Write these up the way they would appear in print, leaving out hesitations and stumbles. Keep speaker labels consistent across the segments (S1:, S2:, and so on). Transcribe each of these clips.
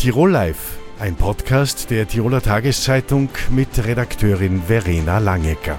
S1: Tirol Live, ein Podcast der Tiroler Tageszeitung mit Redakteurin Verena Langecker.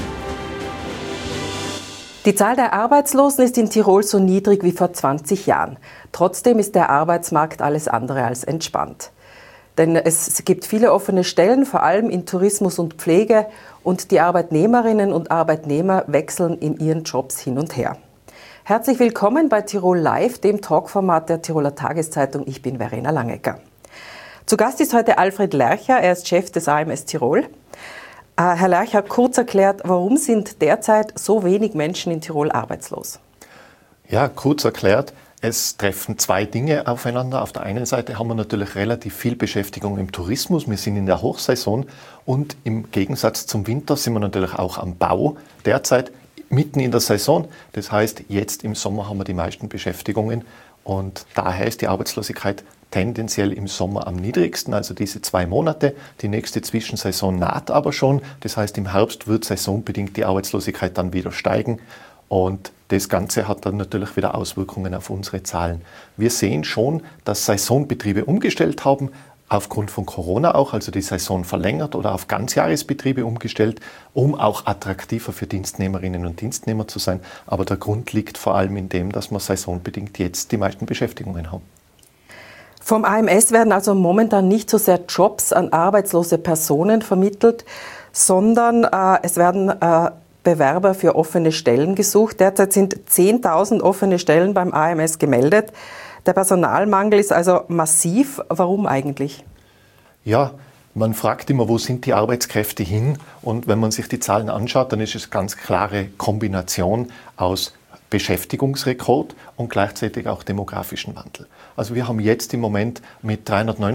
S2: Die Zahl der Arbeitslosen ist in Tirol so niedrig wie vor 20 Jahren. Trotzdem ist der Arbeitsmarkt alles andere als entspannt. Denn es gibt viele offene Stellen, vor allem in Tourismus und Pflege, und die Arbeitnehmerinnen und Arbeitnehmer wechseln in ihren Jobs hin und her. Herzlich willkommen bei Tirol Live, dem Talkformat der Tiroler Tageszeitung. Ich bin Verena Langecker. Zu Gast ist heute Alfred Lercher, er ist Chef des AMS Tirol. Herr Lercher, kurz erklärt, warum sind derzeit so wenig Menschen in Tirol arbeitslos?
S3: Ja, kurz erklärt, es treffen zwei Dinge aufeinander. Auf der einen Seite haben wir natürlich relativ viel Beschäftigung im Tourismus. Wir sind in der Hochsaison und im Gegensatz zum Winter sind wir natürlich auch am Bau derzeit mitten in der Saison. Das heißt, jetzt im Sommer haben wir die meisten Beschäftigungen und daher ist die Arbeitslosigkeit tendenziell im Sommer am niedrigsten, also diese 2 Monate. Die nächste Zwischensaison naht aber schon. Das heißt, im Herbst wird saisonbedingt die Arbeitslosigkeit dann wieder steigen. Und das Ganze hat dann natürlich wieder Auswirkungen auf unsere Zahlen. Wir sehen schon, dass Saisonbetriebe umgestellt haben, aufgrund von Corona auch, also die Saison verlängert oder auf Ganzjahresbetriebe umgestellt, um auch attraktiver für Dienstnehmerinnen und Dienstnehmer zu sein. Aber der Grund liegt vor allem in dem, dass wir saisonbedingt jetzt die meisten Beschäftigungen haben.
S2: Vom AMS werden also momentan nicht so sehr Jobs an arbeitslose Personen vermittelt, sondern es werden Bewerber für offene Stellen gesucht. Derzeit sind 10.000 offene Stellen beim AMS gemeldet. Der Personalmangel ist also massiv. Warum eigentlich?
S3: Ja, man fragt immer, wo sind die Arbeitskräfte hin? Und wenn man sich die Zahlen anschaut, dann ist es eine ganz klare Kombination aus Beschäftigungsrekord und gleichzeitig auch demografischen Wandel. Also wir haben jetzt im Moment mit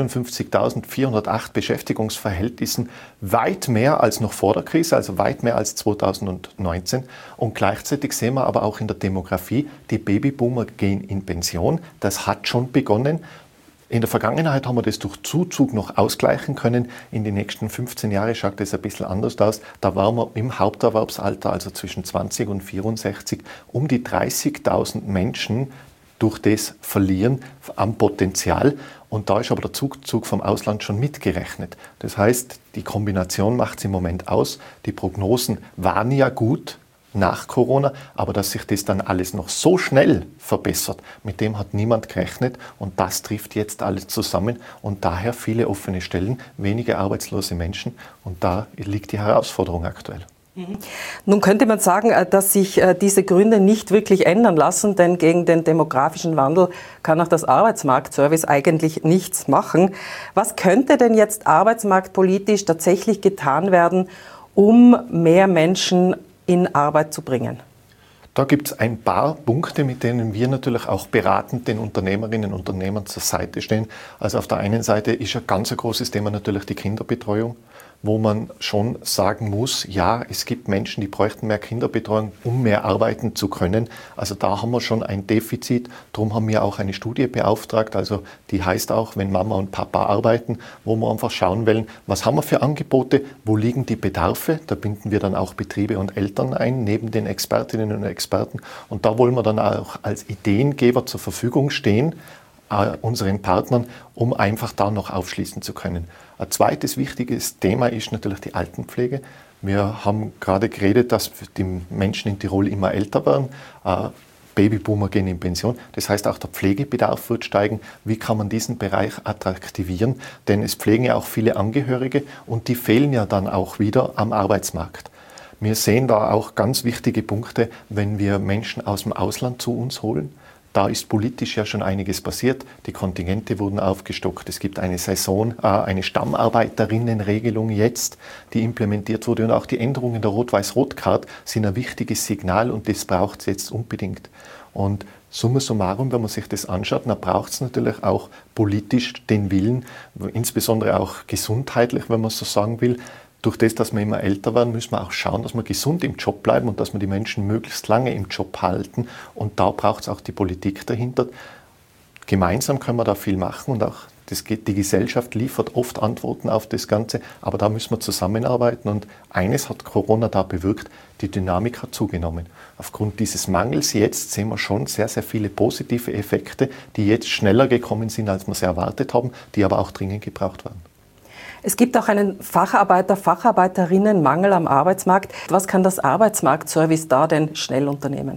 S3: 359.408 Beschäftigungsverhältnissen weit mehr als noch vor der Krise, also weit mehr als 2019. Und gleichzeitig sehen wir aber auch in der Demografie, die Babyboomer gehen in Pension. Das hat schon begonnen. In der Vergangenheit haben wir das durch Zuzug noch ausgleichen können. In den nächsten 15 Jahren schaut das ein bisschen anders aus. Da waren wir im Haupterwerbsalter, also zwischen 20 und 64, um die 30.000 Menschen durch das verlieren am Potenzial. Und da ist aber der Zuzug vom Ausland schon mitgerechnet. Das heißt, die Kombination macht es im Moment aus. Die Prognosen waren ja gut nach Corona, aber dass sich das dann alles noch so schnell verbessert, mit dem hat niemand gerechnet und das trifft jetzt alles zusammen und daher viele offene Stellen, wenige arbeitslose Menschen und da liegt die Herausforderung aktuell.
S2: Nun könnte man sagen, dass sich diese Gründe nicht wirklich ändern lassen, denn gegen den demografischen Wandel kann auch das Arbeitsmarktservice eigentlich nichts machen. Was könnte denn jetzt arbeitsmarktpolitisch tatsächlich getan werden, um mehr Menschen in Arbeit zu bringen?
S3: Da gibt es ein paar Punkte, mit denen wir natürlich auch beratend den Unternehmerinnen und Unternehmern zur Seite stehen. Also auf der einen Seite ist ein ganz großes Thema natürlich die Kinderbetreuung, wo man schon sagen muss, ja, es gibt Menschen, die bräuchten mehr Kinderbetreuung, um mehr arbeiten zu können. Also da haben wir schon ein Defizit. Darum haben wir auch eine Studie beauftragt, also die heißt auch, wenn Mama und Papa arbeiten, wo wir einfach schauen wollen, was haben wir für Angebote, wo liegen die Bedarfe. Da binden wir dann auch Betriebe und Eltern ein, neben den Expertinnen und Experten. Und da wollen wir dann auch als Ideengeber zur Verfügung stehen, unseren Partnern, um einfach da noch aufschließen zu können. Ein zweites wichtiges Thema ist natürlich die Altenpflege. Wir haben gerade geredet, dass die Menschen in Tirol immer älter werden. Babyboomer gehen in Pension. Das heißt, auch der Pflegebedarf wird steigen. Wie kann man diesen Bereich attraktivieren? Denn es pflegen ja auch viele Angehörige und die fehlen ja dann auch wieder am Arbeitsmarkt. Wir sehen da auch ganz wichtige Punkte, wenn wir Menschen aus dem Ausland zu uns holen. Da ist politisch ja schon einiges passiert. Die Kontingente wurden aufgestockt. Es gibt eine eine Stammarbeiterinnenregelung jetzt, die implementiert wurde. Und auch die Änderungen der Rot-Weiß-Rot-Card sind ein wichtiges Signal und das braucht es jetzt unbedingt. Und summa summarum, wenn man sich das anschaut, dann braucht es natürlich auch politisch den Willen, insbesondere auch gesundheitlich, wenn man so sagen will. Durch das, dass wir immer älter werden, müssen wir auch schauen, dass wir gesund im Job bleiben und dass wir die Menschen möglichst lange im Job halten. Und da braucht es auch die Politik dahinter. Gemeinsam können wir da viel machen und auch Die Gesellschaft liefert oft Antworten auf das Ganze, aber da müssen wir zusammenarbeiten. Und eines hat Corona da bewirkt, die Dynamik hat zugenommen. Aufgrund dieses Mangels jetzt sehen wir schon sehr, sehr viele positive Effekte, die jetzt schneller gekommen sind, als wir sie erwartet haben, die aber auch dringend gebraucht werden.
S2: Es gibt auch einen Facharbeiterinnenmangel am Arbeitsmarkt. Was kann das Arbeitsmarktservice da denn schnell unternehmen?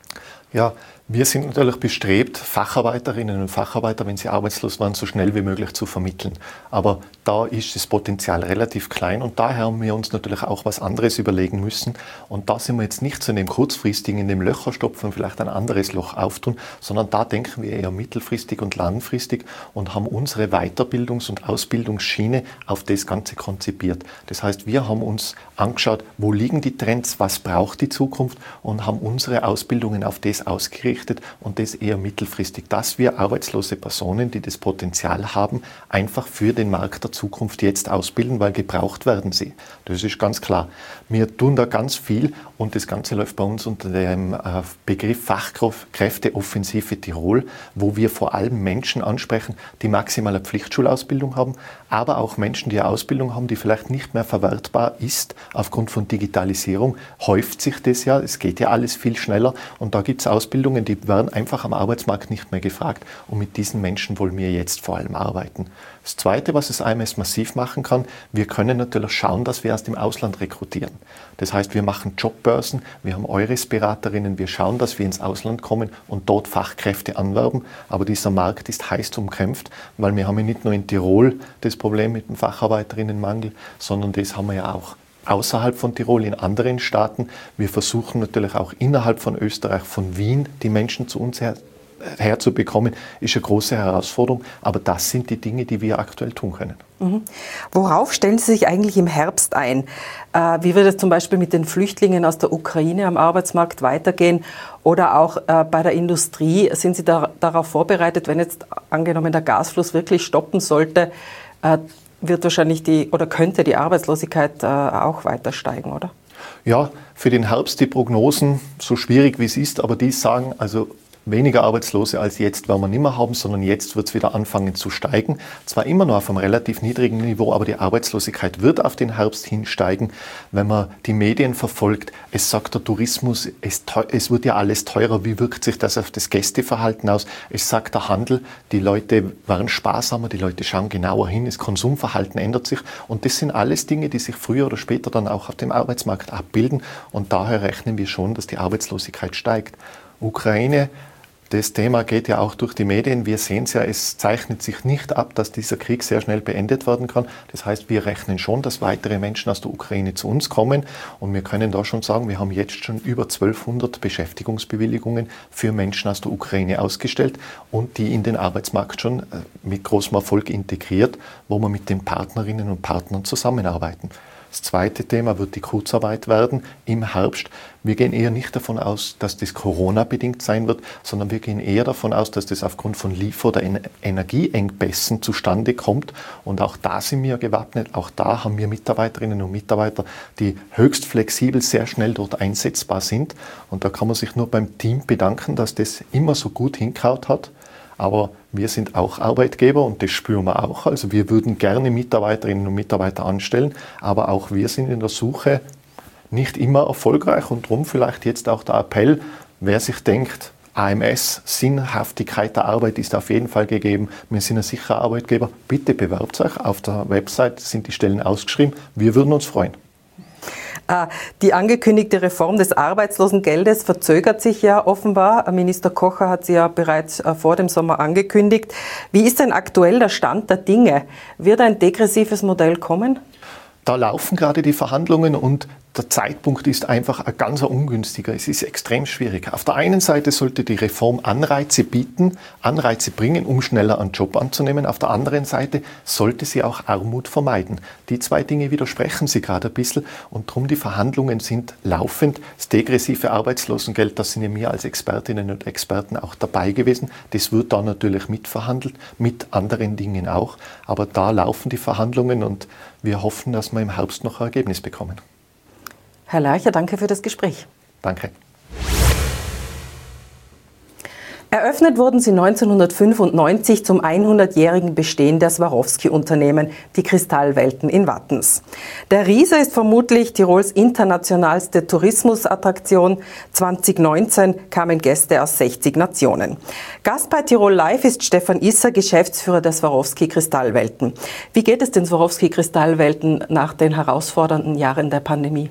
S3: Ja, wir sind natürlich bestrebt, Facharbeiterinnen und Facharbeiter, wenn sie arbeitslos waren, so schnell wie möglich zu vermitteln. Aber da ist das Potenzial relativ klein und daher haben wir uns natürlich auch was anderes überlegen müssen. Und da sind wir jetzt nicht so in dem kurzfristigen, in dem Löcherstopfen vielleicht ein anderes Loch auftun, sondern da denken wir eher mittelfristig und langfristig und haben unsere Weiterbildungs- und Ausbildungsschiene auf das Ganze konzipiert. Das heißt, wir haben uns angeschaut, wo liegen die Trends, was braucht die Zukunft und haben unsere Ausbildungen auf das ausgerichtet und das eher mittelfristig, dass wir arbeitslose Personen, die das Potenzial haben, einfach für den Markt der Zukunft jetzt ausbilden, weil gebraucht werden sie. Das ist ganz klar. Wir tun da ganz viel und das Ganze läuft bei uns unter dem Begriff Fachkräfteoffensive Tirol, wo wir vor allem Menschen ansprechen, die maximale Pflichtschulausbildung haben, aber auch Menschen, die eine Ausbildung haben, die vielleicht nicht mehr verwertbar ist. Aufgrund von Digitalisierung häuft sich das ja, es geht ja alles viel schneller und da gibt es Ausbildungen, die werden einfach am Arbeitsmarkt nicht mehr gefragt und mit diesen Menschen wollen wir jetzt vor allem arbeiten. Das Zweite, was das AMS massiv machen kann, wir können natürlich schauen, dass wir aus dem Ausland rekrutieren. Das heißt, wir machen Jobbörsen, wir haben Eures-Beraterinnen, wir schauen, dass wir ins Ausland kommen und dort Fachkräfte anwerben. Aber dieser Markt ist heiß umkämpft, weil wir haben ja nicht nur in Tirol das Problem mit dem Facharbeiterinnenmangel, sondern das haben wir ja auch außerhalb von Tirol, in anderen Staaten. Wir versuchen natürlich auch innerhalb von Österreich, von Wien, die Menschen zu uns herzubekommen, ist eine große Herausforderung. Aber das sind die Dinge, die wir aktuell tun können.
S2: Mhm. Worauf stellen Sie sich eigentlich im Herbst ein? Wie wird es zum Beispiel mit den Flüchtlingen aus der Ukraine am Arbeitsmarkt weitergehen? Oder auch bei der Industrie, sind Sie darauf vorbereitet, wenn jetzt angenommen der Gasfluss wirklich stoppen sollte, wird wahrscheinlich könnte die Arbeitslosigkeit auch weiter steigen, oder?
S3: Ja, für den Herbst die Prognosen, so schwierig wie es ist, aber die sagen, also weniger Arbeitslose als jetzt werden wir nicht mehr haben, sondern jetzt wird es wieder anfangen zu steigen. Zwar immer noch auf einem relativ niedrigen Niveau, aber die Arbeitslosigkeit wird auf den Herbst hinsteigen. Wenn man die Medien verfolgt, es sagt der Tourismus, es wird ja alles teurer. Wie wirkt sich das auf das Gästeverhalten aus? Es sagt der Handel, die Leute werden sparsamer, die Leute schauen genauer hin, das Konsumverhalten ändert sich. Und das sind alles Dinge, die sich früher oder später dann auch auf dem Arbeitsmarkt abbilden. Und daher rechnen wir schon, dass die Arbeitslosigkeit steigt. Ukraine, das Thema geht ja auch durch die Medien. Wir sehen es ja, es zeichnet sich nicht ab, dass dieser Krieg sehr schnell beendet werden kann. Das heißt, wir rechnen schon, dass weitere Menschen aus der Ukraine zu uns kommen. Und wir können da schon sagen, wir haben jetzt schon über 1200 Beschäftigungsbewilligungen für Menschen aus der Ukraine ausgestellt und die in den Arbeitsmarkt schon mit großem Erfolg integriert, wo wir mit den Partnerinnen und Partnern zusammenarbeiten. Das zweite Thema wird die Kurzarbeit werden im Herbst. Wir gehen eher nicht davon aus, dass das Corona-bedingt sein wird, sondern wir gehen eher davon aus, dass das aufgrund von Liefer- oder Energieengpässen zustande kommt. Und auch da sind wir gewappnet. Auch da haben wir Mitarbeiterinnen und Mitarbeiter, die höchst flexibel, sehr schnell dort einsetzbar sind. Und da kann man sich nur beim Team bedanken, dass das immer so gut hingehauen hat. Aber wir sind auch Arbeitgeber und das spüren wir auch. Also wir würden gerne Mitarbeiterinnen und Mitarbeiter anstellen, aber auch wir sind in der Suche nicht immer erfolgreich und darum vielleicht jetzt auch der Appell, wer sich denkt, AMS, Sinnhaftigkeit der Arbeit ist auf jeden Fall gegeben. Wir sind ein sicherer Arbeitgeber. Bitte bewerbt euch. Auf der Website sind die Stellen ausgeschrieben. Wir würden uns freuen.
S2: Die angekündigte Reform des Arbeitslosengeldes verzögert sich ja offenbar. Minister Kocher hat sie ja bereits vor dem Sommer angekündigt. Wie ist denn aktuell der Stand der Dinge? Wird ein degressives Modell kommen?
S3: Da laufen gerade die Verhandlungen und der Zeitpunkt ist einfach ein ganz ungünstiger. Es ist extrem schwierig. Auf der einen Seite sollte die Reform Anreize bieten, Anreize bringen, um schneller einen Job anzunehmen. Auf der anderen Seite sollte sie auch Armut vermeiden. Die zwei Dinge widersprechen sie gerade ein bisschen und darum die Verhandlungen sind laufend. Das degressive Arbeitslosengeld, da sind ja wir als Expertinnen und Experten auch dabei gewesen. Das wird da natürlich mitverhandelt, mit anderen Dingen auch. Aber da laufen die Verhandlungen und wir hoffen, dass wir im Herbst noch ein Ergebnis bekommen.
S2: Herr Lercher, danke für das Gespräch.
S3: Danke.
S2: Eröffnet wurden sie 1995 zum 100-jährigen Bestehen der Swarovski-Unternehmen, die Kristallwelten in Wattens. Der Riese ist vermutlich Tirols internationalste Tourismusattraktion. 2019 kamen Gäste aus 60 Nationen. Gast bei Tirol Live ist Stefan Isser, Geschäftsführer der Swarovski-Kristallwelten. Wie geht es den Swarovski-Kristallwelten nach den herausfordernden Jahren der Pandemie?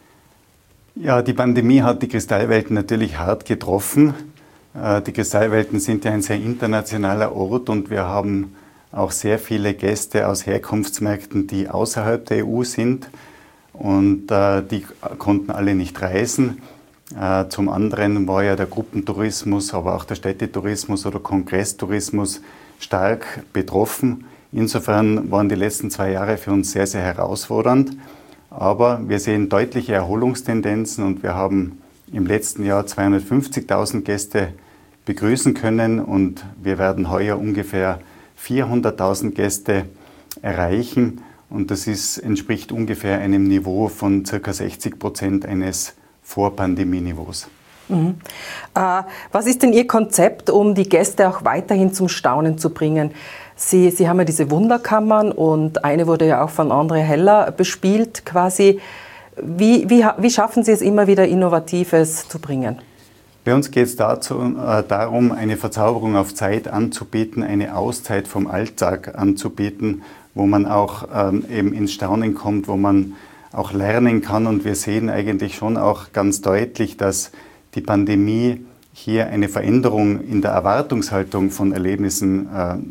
S4: Ja, die Pandemie hat die Kristallwelten natürlich hart getroffen. Die Kristallwelten sind ja ein sehr internationaler Ort und wir haben auch sehr viele Gäste aus Herkunftsmärkten, die außerhalb der EU sind und die konnten alle nicht reisen. Zum anderen war ja der Gruppentourismus, aber auch der Städtetourismus oder Kongresstourismus stark betroffen. Insofern waren die letzten 2 Jahre für uns sehr, sehr herausfordernd. Aber wir sehen deutliche Erholungstendenzen und wir haben im letzten Jahr 250.000 Gäste begrüßen können und wir werden heuer ungefähr 400.000 Gäste erreichen und das entspricht ungefähr einem Niveau von ca. 60% eines Vor-Pandemie-Niveaus.
S2: Mhm. Was ist denn Ihr Konzept, um die Gäste auch weiterhin zum Staunen zu bringen? Sie haben ja diese Wunderkammern und eine wurde ja auch von André Heller bespielt quasi. Wie schaffen Sie es immer wieder Innovatives zu bringen?
S4: Bei uns geht es darum, eine Verzauberung auf Zeit anzubieten, eine Auszeit vom Alltag anzubieten, wo man auch eben ins Staunen kommt, wo man auch lernen kann. Und wir sehen eigentlich schon auch ganz deutlich, dass die Pandemie hier eine Veränderung in der Erwartungshaltung von Erlebnissen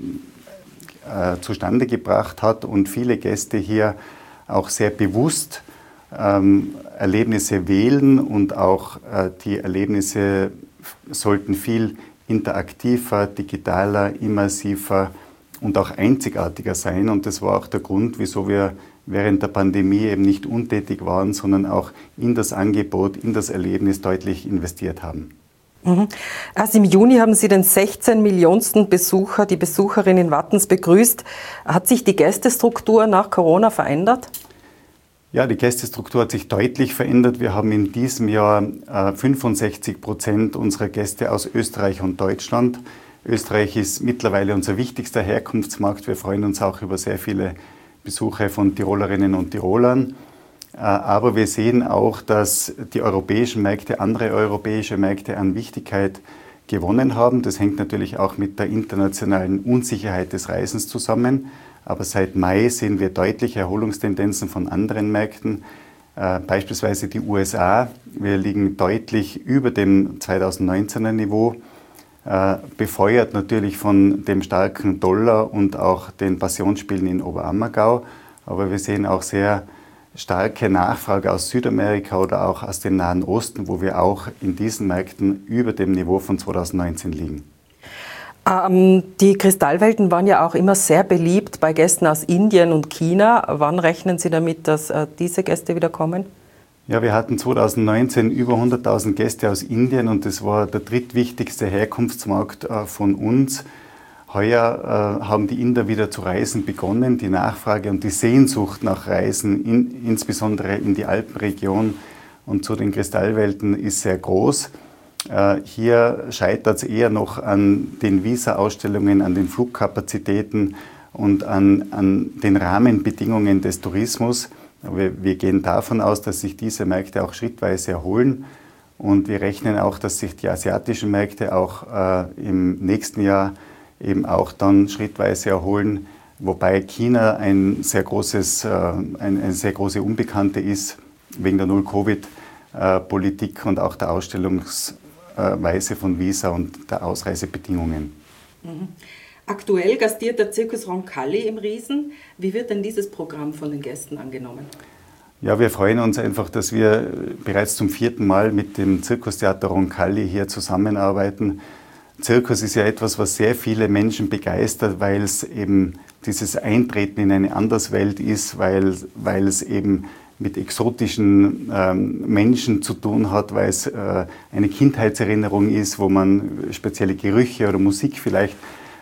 S4: zustande gebracht hat und viele Gäste hier auch sehr bewusst Erlebnisse wählen und auch die Erlebnisse sollten viel interaktiver, digitaler, immersiver und auch einzigartiger sein. Und das war auch der Grund, wieso wir während der Pandemie eben nicht untätig waren, sondern auch in das Angebot, in das Erlebnis deutlich investiert haben.
S2: Erst im Juni haben Sie den 16 Millionsten Besucher, die Besucherin in Wattens begrüßt. Hat sich die Gästestruktur nach Corona verändert?
S4: Ja, die Gästestruktur hat sich deutlich verändert. Wir haben in diesem Jahr 65% unserer Gäste aus Österreich und Deutschland. Österreich ist mittlerweile unser wichtigster Herkunftsmarkt. Wir freuen uns auch über sehr viele Besuche von Tirolerinnen und Tirolern. Aber wir sehen auch, dass die europäischen Märkte, andere europäische Märkte an Wichtigkeit gewonnen haben. Das hängt natürlich auch mit der internationalen Unsicherheit des Reisens zusammen. Aber seit Mai sehen wir deutliche Erholungstendenzen von anderen Märkten, beispielsweise die USA. Wir liegen deutlich über dem 2019er Niveau, befeuert natürlich von dem starken Dollar und auch den Passionsspielen in Oberammergau. Aber wir sehen auch sehr starke Nachfrage aus Südamerika oder auch aus dem Nahen Osten, wo wir auch in diesen Märkten über dem Niveau von 2019 liegen.
S2: Die Kristallwelten waren ja auch immer sehr beliebt bei Gästen aus Indien und China. Wann rechnen Sie damit, dass diese Gäste wieder kommen?
S4: Ja, wir hatten 2019 über 100.000 Gäste aus Indien und das war der drittwichtigste Herkunftsmarkt von uns. Heuer haben die Inder wieder zu reisen begonnen. Die Nachfrage und die Sehnsucht nach Reisen, insbesondere in die Alpenregion und zu den Kristallwelten, ist sehr groß. Hier scheitert es eher noch an den Visa-Ausstellungen, an den Flugkapazitäten und an den Rahmenbedingungen des Tourismus. Wir gehen davon aus, dass sich diese Märkte auch schrittweise erholen und wir rechnen auch, dass sich die asiatischen Märkte auch im nächsten Jahr eben auch dann schrittweise erholen, wobei China eine sehr große Unbekannte ist wegen der Null-Covid-Politik und auch der Ausstellungsweise von Visa und der Ausreisebedingungen.
S2: Aktuell gastiert der Circus Roncalli im Riesen. Wie wird denn dieses Programm von den Gästen angenommen?
S4: Ja, wir freuen uns einfach, dass wir bereits zum 4. Mal mit dem Zirkustheater Roncalli hier zusammenarbeiten. Zirkus ist ja etwas, was sehr viele Menschen begeistert, weil es eben dieses Eintreten in eine Anderswelt ist, weil es eben mit exotischen Menschen zu tun hat, weil es eine Kindheitserinnerung ist, wo man spezielle Gerüche oder Musik vielleicht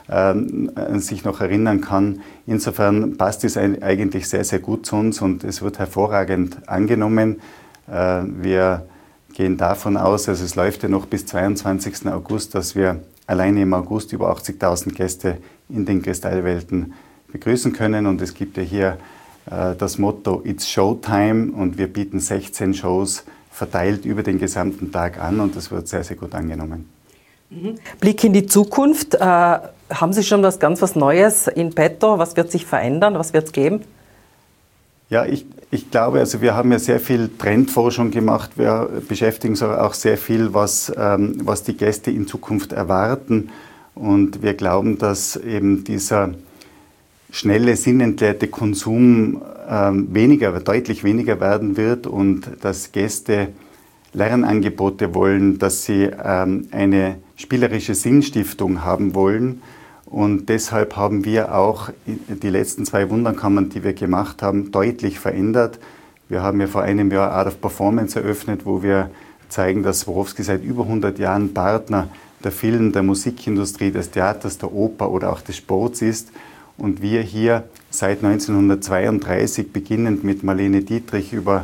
S4: sich noch erinnern kann. Insofern passt es eigentlich sehr, sehr gut zu uns und es wird hervorragend angenommen. Wir gehen davon aus, also es läuft ja noch bis 22. August, dass wir alleine im August über 80.000 Gäste in den Kristallwelten begrüßen können. Und es gibt ja hier das Motto It's Showtime und wir bieten 16 Shows verteilt über den gesamten Tag an und das wird sehr, sehr gut angenommen.
S2: Blick in die Zukunft. Haben Sie schon was Neues in petto? Was wird sich verändern? Was wird es geben?
S4: Ja, ich glaube, also wir haben ja sehr viel Trendforschung gemacht. Wir beschäftigen uns auch sehr viel, was die Gäste in Zukunft erwarten. Und wir glauben, dass eben dieser schnelle, sinnentleerte Konsum deutlich weniger werden wird und dass Gäste Lernangebote wollen, dass sie eine spielerische Sinnstiftung haben wollen. Und deshalb haben wir auch die letzten 2 Wunderkammern, die wir gemacht haben, deutlich verändert. Wir haben ja vor einem Jahr Art of Performance eröffnet, wo wir zeigen, dass Swarovski seit über 100 Jahren Partner der Film-, der Musikindustrie, des Theaters, der Oper oder auch des Sports ist. Und wir hier seit 1932, beginnend mit Marlene Dietrich über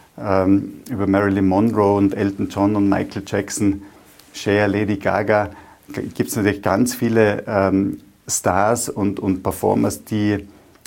S4: Marilyn Monroe und Elton John und Michael Jackson, Cher, Lady Gaga, gibt es natürlich ganz viele Stars und Performers, die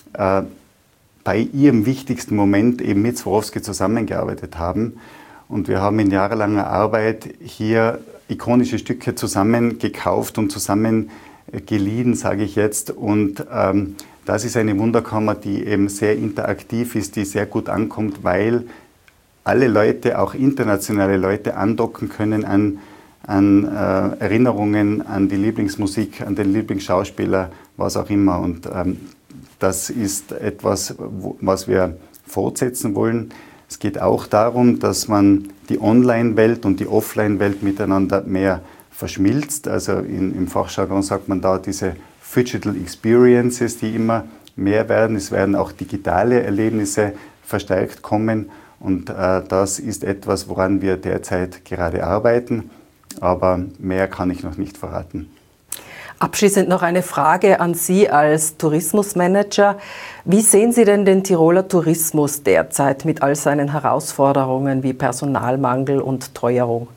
S4: bei ihrem wichtigsten Moment eben mit Swarovski zusammengearbeitet haben. Und wir haben in jahrelanger Arbeit hier ikonische Stücke zusammengekauft und zusammengeliehen, sage ich jetzt. Und das ist eine Wunderkammer, die eben sehr interaktiv ist, die sehr gut ankommt, weil alle Leute, auch internationale Leute, andocken können an Erinnerungen, an die Lieblingsmusik, an den Lieblingsschauspieler, was auch immer. Und das ist etwas, was wir fortsetzen wollen. Es geht auch darum, dass man die Online-Welt und die Offline-Welt miteinander mehr verschmilzt. Also im Fachjargon sagt man da diese Phygital Experiences, die immer mehr werden. Es werden auch digitale Erlebnisse verstärkt kommen. Und das ist etwas, woran wir derzeit gerade arbeiten. Aber mehr kann ich noch nicht verraten.
S2: Abschließend noch eine Frage an Sie als Tourismusmanager. Wie sehen Sie denn den Tiroler Tourismus derzeit mit all seinen Herausforderungen wie Personalmangel und Teuerung?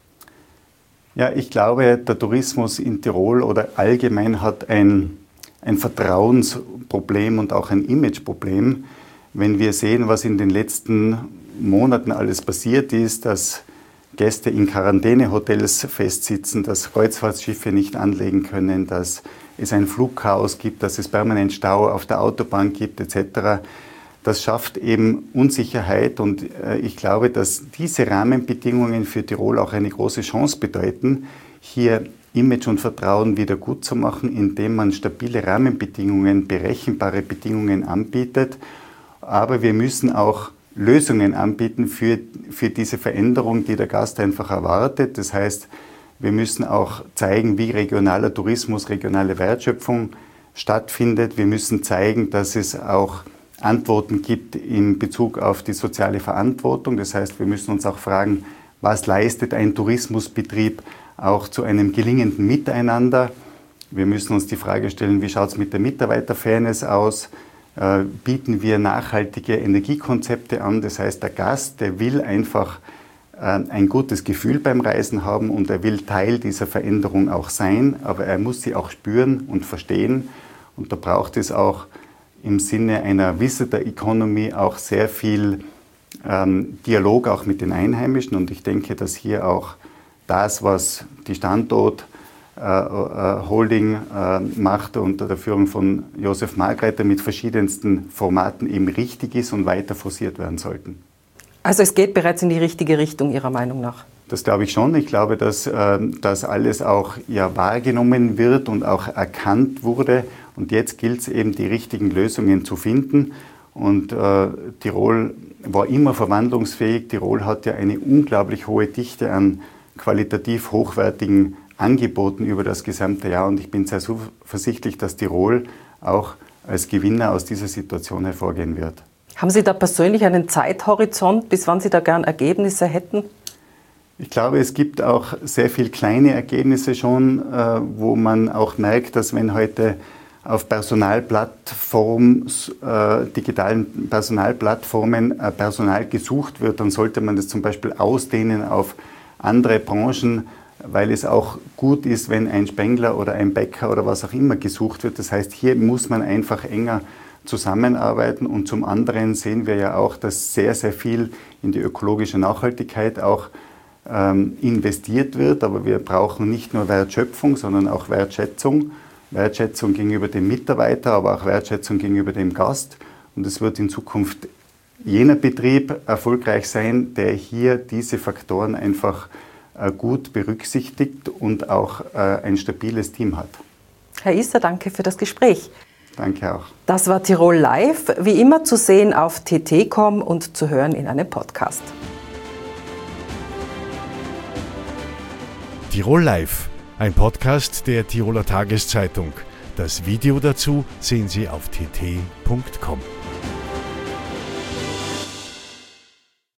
S4: Ja, ich glaube, der Tourismus in Tirol oder allgemein hat ein Vertrauensproblem und auch ein Imageproblem. Wenn wir sehen, was in den letzten Monaten alles passiert ist, dass Gäste in Quarantänehotels festsitzen, dass Kreuzfahrtschiffe nicht anlegen können, dass es ein Flugchaos gibt, dass es permanent Stau auf der Autobahn gibt etc. Das schafft eben Unsicherheit und ich glaube, dass diese Rahmenbedingungen für Tirol auch eine große Chance bedeuten, hier Image und Vertrauen wieder gut zu machen, indem man stabile Rahmenbedingungen, berechenbare Bedingungen anbietet. Aber wir müssen auch Lösungen anbieten für diese Veränderung, die der Gast einfach erwartet. Das heißt, wir müssen auch zeigen, wie regionaler Tourismus, regionale Wertschöpfung stattfindet. Wir müssen zeigen, dass es auch Antworten gibt in Bezug auf die soziale Verantwortung. Das heißt, wir müssen uns auch fragen, was leistet ein Tourismusbetrieb auch zu einem gelingenden Miteinander. Wir müssen uns die Frage stellen, wie schaut es mit der Mitarbeiterfairness aus? Bieten wir nachhaltige Energiekonzepte an. Das heißt, der Gast, der will einfach ein gutes Gefühl beim Reisen haben und er will Teil dieser Veränderung auch sein, aber er muss sie auch spüren und verstehen. Und da braucht es auch im Sinne einer Visitor Economy auch sehr viel Dialog auch mit den Einheimischen. Und ich denke, dass hier auch das, was die Standort Holding macht unter der Führung von Josef Margreiter mit verschiedensten Formaten eben richtig ist und weiter forciert werden sollten.
S2: Also es geht bereits in die richtige Richtung Ihrer Meinung nach?
S4: Das glaube ich schon. Ich glaube, dass das alles auch ja wahrgenommen wird und auch erkannt wurde. Und jetzt gilt es eben, die richtigen Lösungen zu finden. Und Tirol war immer verwandlungsfähig. Tirol hat ja eine unglaublich hohe Dichte an qualitativ hochwertigen Angeboten über das gesamte Jahr und ich bin sehr zuversichtlich, dass Tirol auch als Gewinner aus dieser Situation hervorgehen wird.
S2: Haben Sie da persönlich einen Zeithorizont, bis wann Sie da gern Ergebnisse hätten?
S4: Ich glaube, es gibt auch sehr viele kleine Ergebnisse schon, wo man auch merkt, dass wenn heute auf digitalen Personalplattformen Personal gesucht wird, dann sollte man das zum Beispiel ausdehnen auf andere Branchen, weil es auch gut ist, wenn ein Spengler oder ein Bäcker oder was auch immer gesucht wird. Das heißt, hier muss man einfach enger zusammenarbeiten und zum anderen sehen wir ja auch, dass sehr, sehr viel in die ökologische Nachhaltigkeit auch investiert wird, aber wir brauchen nicht nur Wertschöpfung, sondern auch Wertschätzung. Wertschätzung gegenüber dem Mitarbeiter, aber auch Wertschätzung gegenüber dem Gast. Und es wird in Zukunft jener Betrieb erfolgreich sein, der hier diese Faktoren einfach gut berücksichtigt und auch ein stabiles Team hat.
S2: Herr Isser, danke für das Gespräch.
S4: Danke auch.
S2: Das war Tirol Live, wie immer zu sehen auf tt.com und zu hören in einem Podcast.
S1: Tirol Live, ein Podcast der Tiroler Tageszeitung. Das Video dazu sehen Sie auf tt.com.